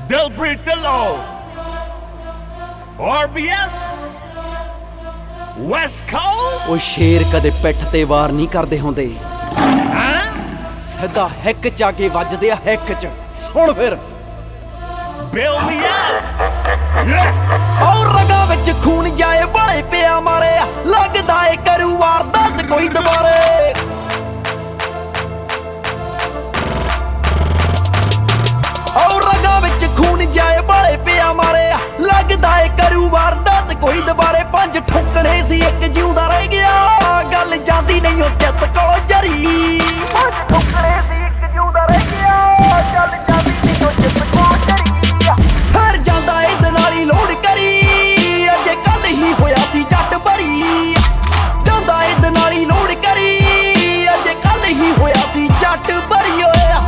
Dilpreet Dhillon, RBS, West Coast। ਉਹ ਸ਼ੇਰ ਕਦੇ ਪਿੱਠ ਤੇ ਵਾਰ ਨਹੀਂ ਕਰਦੇ ਹੁੰਦੇ, ਸਿੱਧਾ ਹਿੱਕ ਚ ਆ ਕੇ ਵੱਜਦੇ ਆ ਹਿੱਕ ਚ। ਸੁਣ ਫਿਰ Build me up। ਔਰ ਰਗਾਂ ਵਿੱਚ ਖੂਨ ਜਾਏ ਬਾਲੇ ਪਿਆ ਮਾਰਿਆ, ਲੱਗਦਾ ਏ ਕਰੂ ਵਾਰਦਾਤ ਕੋਈ ਦੁਬਾਰੇ। ਔਰ ਰਗਾਂ ਵਿੱਚ ਖੂਨ ਜਾਏ ਬਾਲੇ ਪਿਆ ਮਾਰਿਆ, ਲੱਗਦਾ ਏ ਕਰੂ ਵਾਰਦਾਤ ਕੋਈ ਦੁਬਾਰੇ। ਪੰਜ ਠੋਕਣੇ ਸੀ ਇੱਕ ਜਿਉਂਦਾ ਰਹਿ ਗਿਆ, ਗੱਲ ਜਾਂਦੀ ਨਹੀਂ ਉਹ ਚਿੱਤ ਕੋਲੋਂ ਜਰੀ। ਪੰਜ ਠੋਕਣੇ ਸੀ ਇੱਕ ਜਿਉਂਦਾ ਰਹਿ ਗਿਆ, ਗੱਲ ਜਾਂਦੀ ਨਹੀਂ ਉਹ ਚਿੱਤ ਕੋਲੋਂ ਜਰੀ। ਫਿਰ ਜਾਂਦਾ ਇਹਦੇ ਨਾਲ ਹੀ ਲੋੜ ਕਰੀ, ਅਜੇ ਕੱਲ ਹੀ ਹੋਇਆ ਸੀ ਜੱਟ ਭਰੀ। ਜਾਂਦਾ ਇਹਦੇ ਨਾਲ ਹੀ ਲੋੜ ਕਰੀ, ਅਜੇ ਕੱਲ ਹੀ ਹੋਇਆ ਸੀ ਜੱਟ ਭਰੀ ਹੋਇਆ।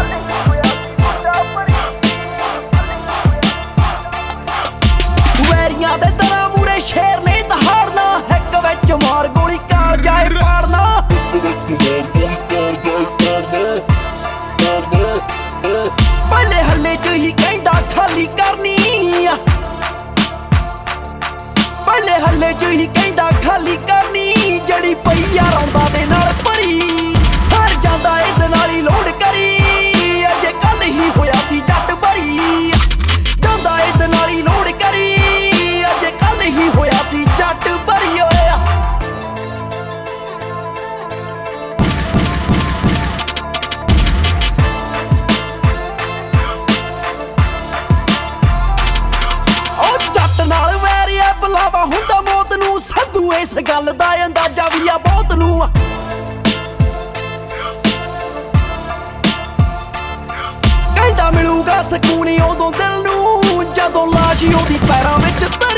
ਵੈਰੀਆਂ ਦੇ ਤਰ੍ਹਾਂ ਮੂਰੇ ਸ਼ੇਰ ਨੇ ਦਹਾੜਨਾ, ਹਿੱਕ ਵਿੱਚ ਮਾਰ ਗੋਲੀ ਕਾਲ ਜਾਏ ਪਾੜਨਾ। ਪਹਿਲੇ ਹੱਲੇ ਚ ਹੀ ਕਹਿੰਦਾ ਖਾਲੀ ਕਰਨੀ, ਪਹਿਲੇ ਹੱਲੇ ਚ ਹੀ ਕਹਿੰਦਾ ਖਾਲੀ ਕਰਨੀ, ਜਿਹੜੀ ਪਈ ਆ ਰੌਂਦਾ ਦੇ ਨਾਲ ਭਰੀ। ਹਰ ਜਾਂਦਾ ਇਹਦੇ ਨਾਲ ਹੀ ਲੋੜ ਕਰੀ, ਅਜੇ ਕੱਲ ਹੀ ਹੋਇਆ ਸੀ ਜੱਟ ਭਰੀ। ਜਾਂਦਾ ਇਹਦੇ ਨਾਲ ਹੀ ਲੋੜ ਕਰੀ, ਅਜੇ ਕੱਲ ਹੀ ਹੋਇਆ ਸੀ ਜੱਟ ਭਰੀ ਹੋਇਆ। ਉਹ ਜੱਟ ਨਾਲ ਵੈਰੀਆ ਬੁਲਾਵਾ ਹੁੰਦਾ ਮੌਤ ਨੂੰ, ਸੰਧੂ ਇਸ ਗੱਲ ਦਾ ਅੰਦਾਜ਼ਾ ਵੀ ਆ ਬਹੁਤ ਨੂੰ। ਕਹਿੰਦਾ ਮਿਲੂਗਾ ਸਕੂਨ ਉਦੋਂ ਦਿਲ ਨੂੰ, ਜਦੋਂ ਲਾਸ਼ ਉਹਦੀ ਪੈਰਾਂ ਵਿੱਚ